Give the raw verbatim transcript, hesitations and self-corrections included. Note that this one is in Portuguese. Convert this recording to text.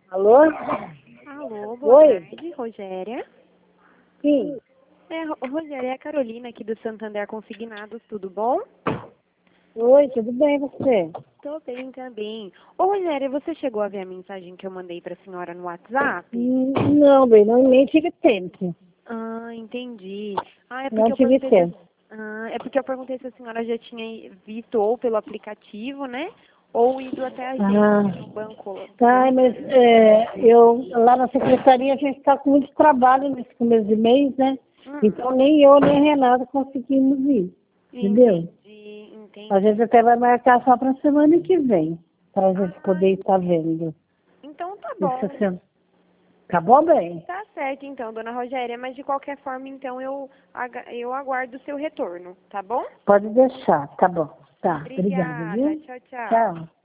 Alô? Alô, boa Oi? tarde, Rogéria. Sim. É, Ro- Rogéria, é a Carolina aqui do Santander Consignados, tudo bom? Oi, tudo bem você? Tô bem também. Ô, Rogéria, você chegou a ver a mensagem que eu mandei pra senhora no WhatsApp? Hum, Não, bem, não, nem tive tempo. Ah, entendi. Ah, é porque Não eu tive perguntei se tempo. a, ah, é porque eu perguntei se a senhora já tinha visto ou pelo aplicativo, né? Ou ido até a Ah, agência no banco. ai, mas é, eu lá na secretaria a gente está com muito trabalho nesse começo de mês, né? Hum, Então nem eu nem a Renata conseguimos ir. Entendeu? entendi, A gente entendi. até vai marcar só para a semana que vem, para a gente Ah, poder estar vendo. então tá Essa bom. semana. Tá bom, bem? Tá certo, então, dona Rogéria, mas de qualquer forma, então, eu, aga- eu aguardo o seu retorno, tá bom? Pode deixar, tá bom. Tá, obrigada, Obrigada, viu? tchau, tchau. Tchau.